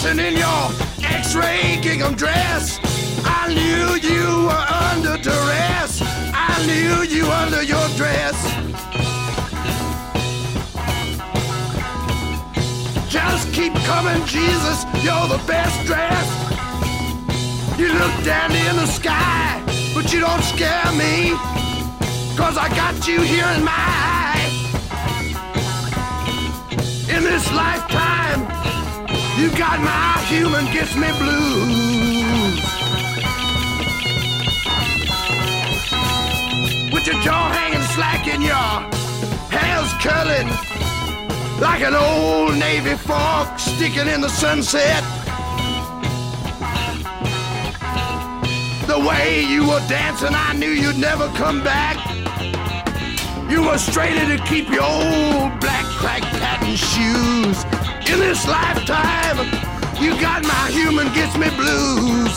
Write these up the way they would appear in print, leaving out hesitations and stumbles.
dancing in your X-ray gingham dress. I knew you were under duress. I knew you under your dress. Just keep coming, Jesus, you're the best dressed. You look down in the sky, but you don't scare me, 'cause I got you here in my eye. In this lifetime, you got my human gets me blues. With your jaw hanging slack and your hair's curling like an old Navy fork sticking in the sunset. The way you were dancing, I knew you'd never come back. You were straighter to keep your old black crack patent shoes. In this lifetime, you got my human gets me blues.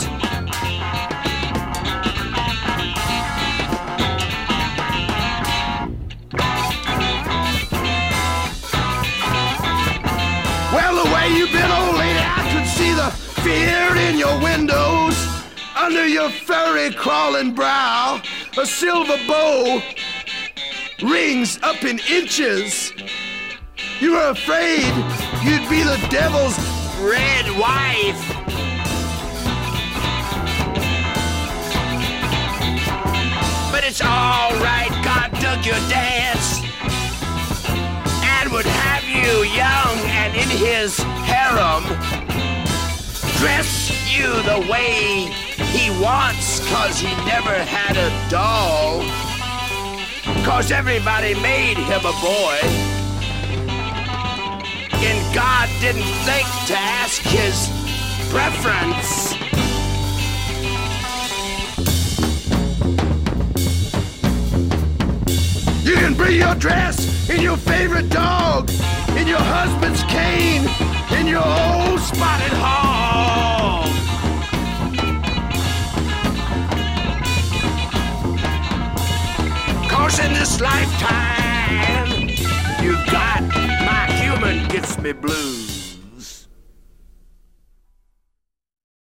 Well, the way you've been, old lady, I could see the fear in your windows. Under your furry crawling brow, a silver bow rings up in inches. You were afraid you'd be the devil's red wife. But it's all right, God dug your dance and would have you young and in his harem. Dress you the way he wants, 'cause he never had a doll. 'Cause everybody made him a boy, and God didn't think to ask his preference. You can bring your dress in your favorite dog, in your husband's cane, in your old spotted hog. 'Cause in this lifetime, you got my human gets me blues.